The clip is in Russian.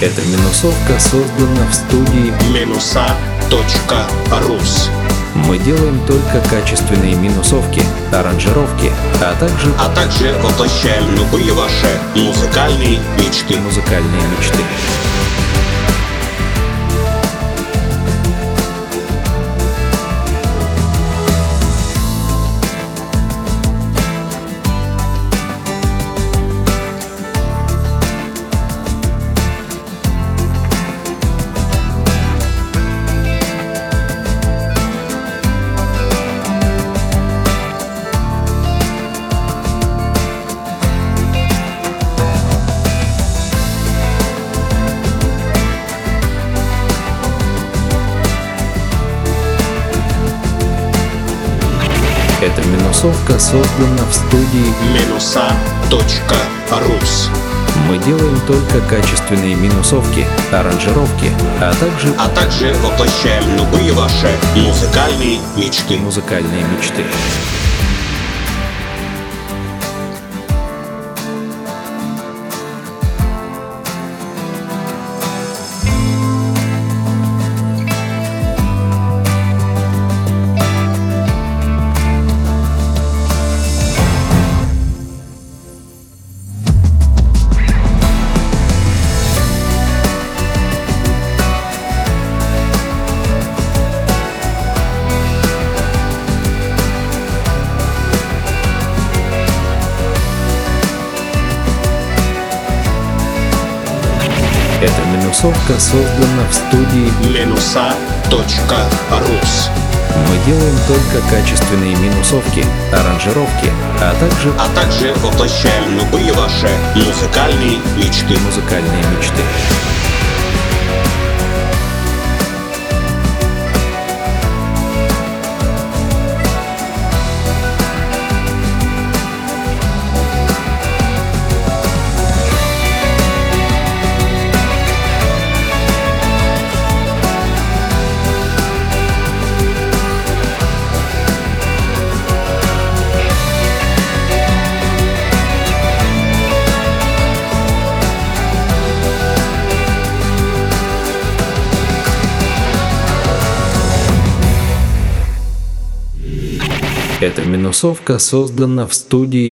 Эта минусовка создана в студии Minusa.rus. Мы делаем только качественные минусовки, аранжировки, а также воплощаем любые ваши музыкальные мечты. музыкальные мечты. Эта минусовка создана в студии Minusa.rus. Мы делаем только качественные минусовки, аранжировки, а также воплощаем любые ваши музыкальные мечты. музыкальные мечты. Эта минусовка создана в студии Minusa.rus. Мы делаем только качественные минусовки, аранжировки, а также воплощаем любые ваши музыкальные мечты. музыкальные мечты. Эта минусовка создана в студии